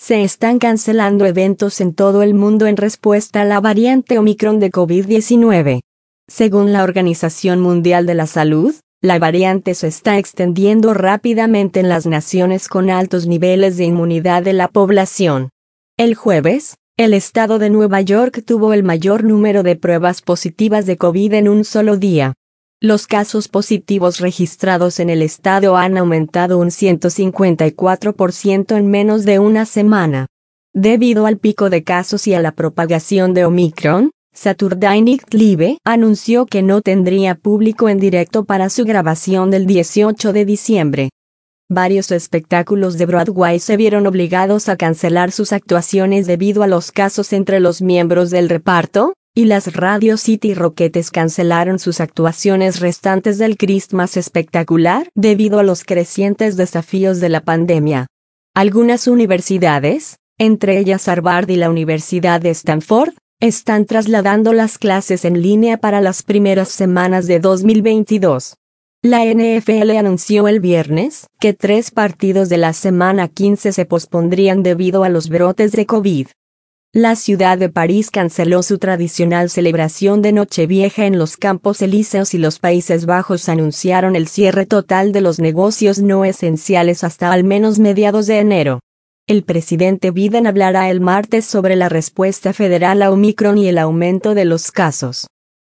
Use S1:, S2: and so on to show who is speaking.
S1: Se están cancelando eventos en todo el mundo en respuesta a la variante Omicron de COVID-19. Según la Organización Mundial de la Salud, la variante se está extendiendo rápidamente en las naciones con altos niveles de inmunidad de la población. El jueves, el estado de Nueva York tuvo el mayor número de pruebas positivas de COVID en un solo día. Los casos positivos registrados en el estado han aumentado un 154% en menos de una semana. Debido al pico de casos y a la propagación de Omicron, Saturday Night Live anunció que no tendría público en directo para su grabación del 18 de diciembre. Varios espectáculos de Broadway se vieron obligados a cancelar sus actuaciones debido a los casos entre los miembros del reparto, y las Radio City Rockettes cancelaron sus actuaciones restantes del Christmas espectacular debido a los crecientes desafíos de la pandemia. Algunas universidades, entre ellas Harvard y la Universidad de Stanford, están trasladando las clases en línea para las primeras semanas de 2022. La NFL anunció el viernes que 3 partidos de la semana 15 se pospondrían debido a los brotes de COVID. La ciudad de París canceló su tradicional celebración de Nochevieja en los Campos Elíseos y los Países Bajos anunciaron el cierre total de los negocios no esenciales hasta al menos mediados de enero. El presidente Biden hablará el martes sobre la respuesta federal a Omicron y el aumento de los casos.